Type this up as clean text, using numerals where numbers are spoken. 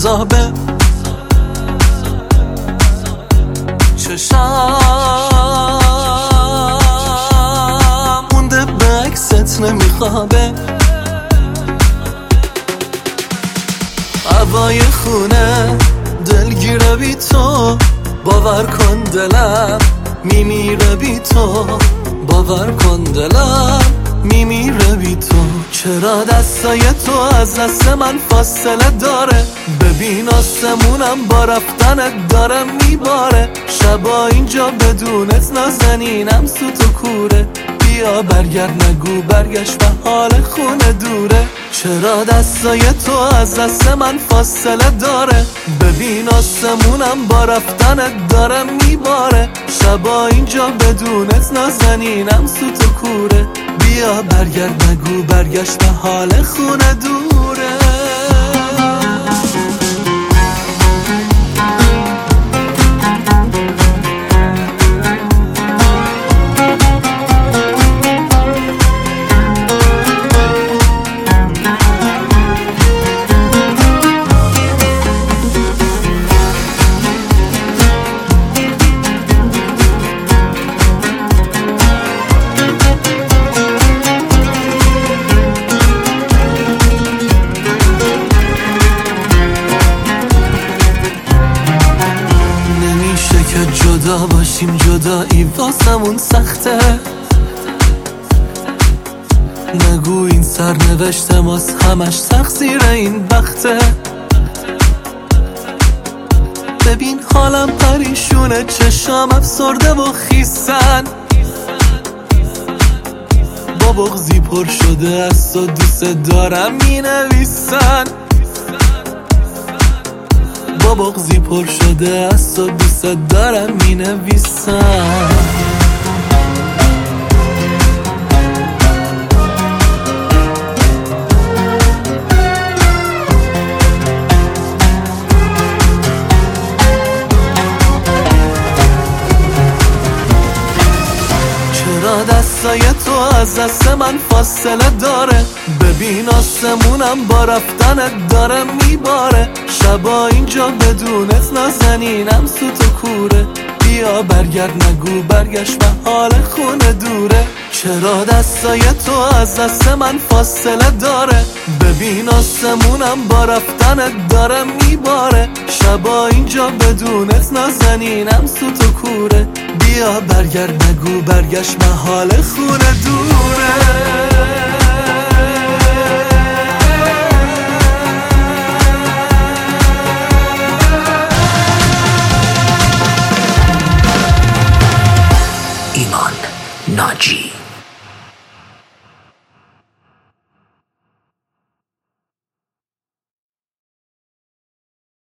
عذابه، چشم مونده به عکست نمیخوابه. هوای خونه دلگیره بی تو، باور کن دلم میمیره بی تو، باور کن دلم میمیره بی تو. چرا دستای تو از دست من فاصله داره؟ ببین آسمونم با رفتنت داره میباره. شبا اینجا بدونت نازنینم سوت و کوره. بیا برگرد نگو برگشت و حال خونه دوره. چرا دستای تو از دست من فاصله داره؟ ببین آسمونم با رفتنت داره میباره. شبا اینجا بدونت نازنینم سوت و کوره. بیا برگرد نگو برگشت و حال خونه دوره. جدا باشیم جدایی واسمون سخته. نگو این سرنوشت ماست همش تقصیر این بخته. ببین حالم پریشونه، چشام افسرده و خیسن. با بغضی پر شده از تو دوست دارم می نویسن. با بغضی پر شده از تو دوست دارم می نویسم. چرا دستای تو از دست من فاصله داره؟ ببین آسمونم با رفتنت داره میباره. شبا اینجا بدونت نازنینم سوت و کوره. بیا برگرد نگو برگشت و حال خونه دوره. چرا دستای تو از دست من فاصله داره؟ ببین آسمونم با رفتنت داره میباره. شبا اینجا بدونت نازنینم سوت و کوره. بیا برگرد نگو برگشت و حال خونه دوره. ایمان ناجی